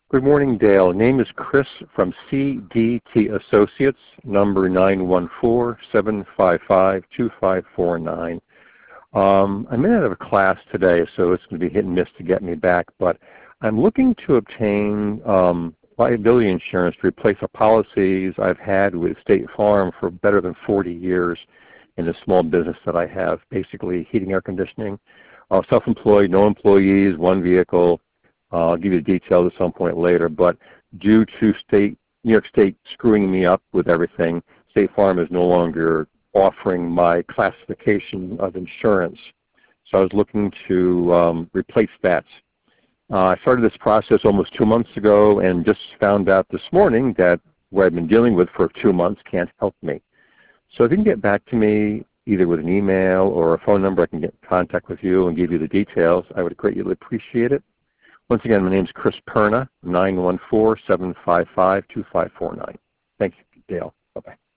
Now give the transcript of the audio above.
Good morning, Dale. Name is Chris from CDT Associates, number 914-755-2549. I'm in out of a class today, so it's going to be hit and miss to get me back, but I'm looking to obtain liability insurance to replace the policies I've had with State Farm for better than 40 years in the small business that I have, basically heating, air conditioning, self-employed, no employees, one vehicle. I'll give you the details at some point later, but due to New York State screwing me up with everything, State Farm is no longer offering my classification of insurance. So I was looking to replace that. I started this process almost 2 months ago and just found out this morning that what I've been dealing with for 2 months can't help me. So if you can get back to me either with an email or a phone number, I can get in contact with you and give you the details. I would greatly appreciate it. Once again, my name is Chris Perna, 914-755-2549. Thanks, Dale. Bye-bye.